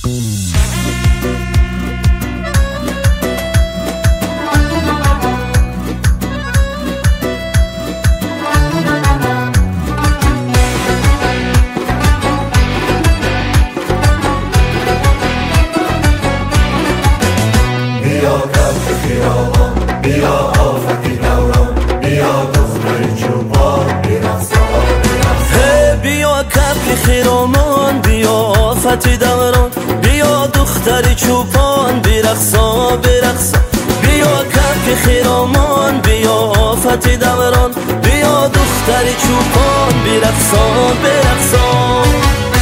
بیا کبک خیابان، بیا آفتی دوران، بیا دختر چوپان برقصان برقصان. بیا کبک خیابان، بیا آفتی دوران، بیا دختر چوپان برقصان برقصان. بیا کبک خیابان، بیا آفتی دوران، بیا دختر چوپان برقصان برقصان.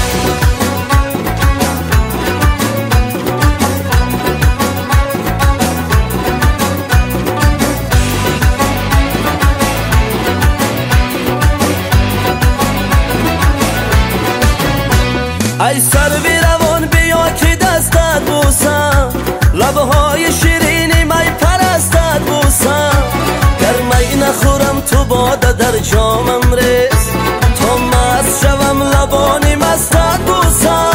ای سر بی روان بیا که دستت بوسم، لبهای شیرینی می پرستت بوسم. گر می نخورم تو باده در جامم ریز، تا مست شوم لبانی مستت بوسم.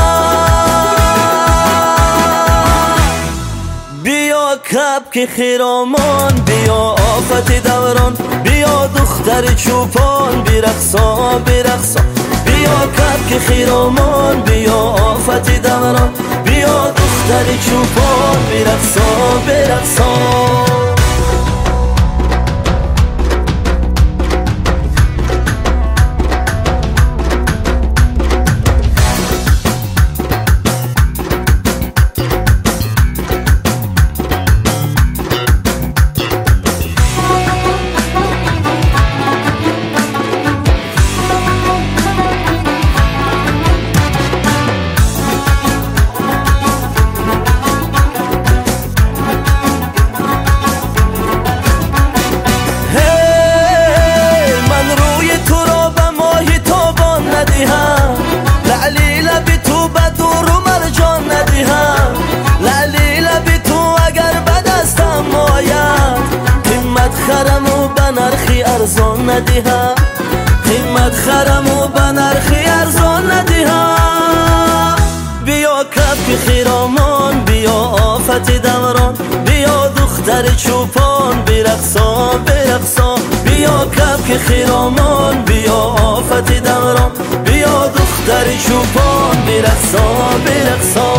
بیا کبک خیرامان، بیا آفت دوران، بیا دختر چوپان برقصان برقصان. بیا کبک خیرامان، بیا آفت دوران، بیا دختر چوپان برقصان برقصان. لعلی لبی تو بدور و مرجان ندیهم، لعلی لبی تو اگر به دستم آید، قیمت خرم و به نرخی ارزان ندیهم، قیمت خرم و به نرخی ارزان ندیهم. بیا کبک خیرامان، بیا آفت دوران، بیا دختر چوپان برقصان برقصان. بیا کبک خیرامان، بیا آفت دوران، بیا دختر چوپان برقصان برقصان.